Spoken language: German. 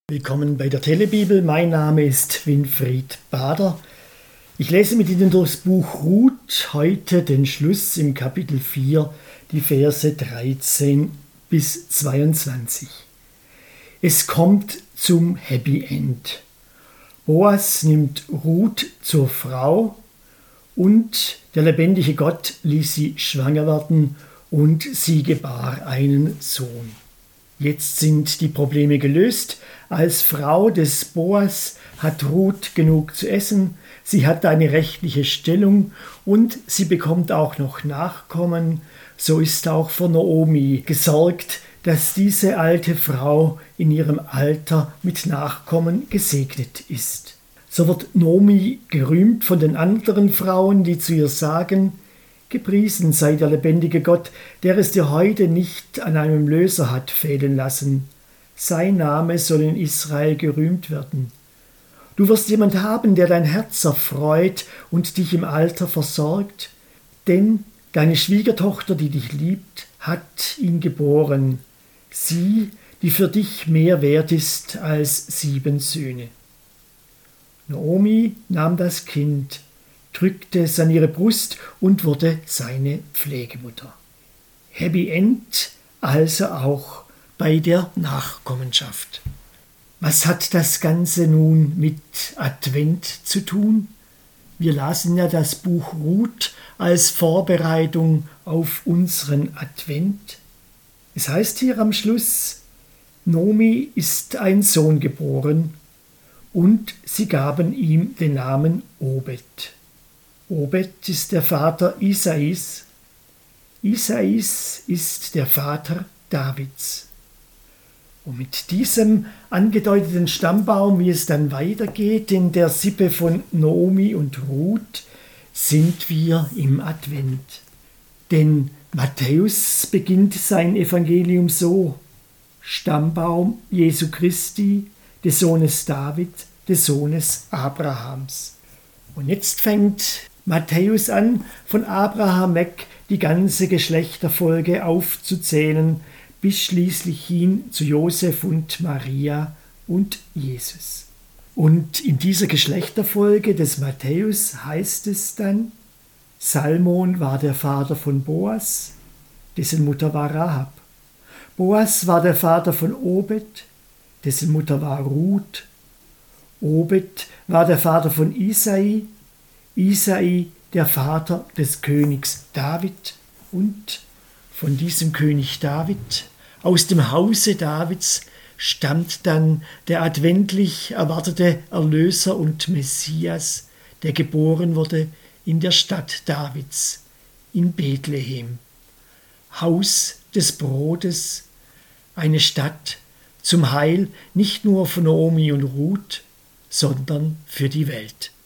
Willkommen bei der Telebibel. Mein Name ist Winfried Bader. Ich lese mit Ihnen durchs Buch Ruth, heute den Schluss im Kapitel 4, die Verse 13 bis 22. Es kommt zum Happy End. Boas nimmt Ruth zur Frau und der lebendige Gott ließ sie schwanger werden und sie gebar einen Sohn. Jetzt sind die Probleme gelöst. Als Frau des Boas hat Ruth genug zu essen, sie hat eine rechtliche Stellung und sie bekommt auch noch Nachkommen. So ist auch für Naomi gesorgt, dass diese alte Frau in ihrem Alter mit Nachkommen gesegnet ist. So wird Naomi gerühmt von den anderen Frauen, die zu ihr sagen: Gepriesen sei der lebendige Gott, der es dir heute nicht an einem Löser hat fehlen lassen. Sein Name soll in Israel gerühmt werden. Du wirst jemand haben, der dein Herz erfreut und dich im Alter versorgt, denn deine Schwiegertochter, die dich liebt, hat ihn geboren. Sie, die für dich mehr wert ist als 7 Söhne. Naomi nahm das Kind, drückte es an ihre Brust und wurde seine Pflegemutter. Happy End also auch bei der Nachkommenschaft. Was hat das Ganze nun mit Advent zu tun? Wir lasen ja das Buch Ruth als Vorbereitung auf unseren Advent. Es heißt hier am Schluss: Naomi ist ein Sohn geboren und sie gaben ihm den Namen Obed. Obed ist der Vater Isais. Isais ist der Vater Davids. Und mit diesem angedeuteten Stammbaum, wie es dann weitergeht in der Sippe von Naomi und Ruth, sind wir im Advent. Denn Matthäus beginnt sein Evangelium so: Stammbaum Jesu Christi, des Sohnes David, des Sohnes Abrahams. Und jetzt fängt Matthäus an, von Abraham weg die ganze Geschlechterfolge aufzuzählen, bis schließlich hin zu Josef und Maria und Jesus. Und in dieser Geschlechterfolge des Matthäus heißt es dann: Salmon war der Vater von Boas, dessen Mutter war Rahab. Boas war der Vater von Obed, dessen Mutter war Ruth. Obed war der Vater von Isai, Isai der Vater des Königs David, und von diesem König David, aus dem Hause Davids, stammt dann der adventlich erwartete Erlöser und Messias, der geboren wurde in der Stadt Davids, in Bethlehem. Haus des Brotes, eine Stadt zum Heil nicht nur von Naomi und Ruth, sondern für die Welt.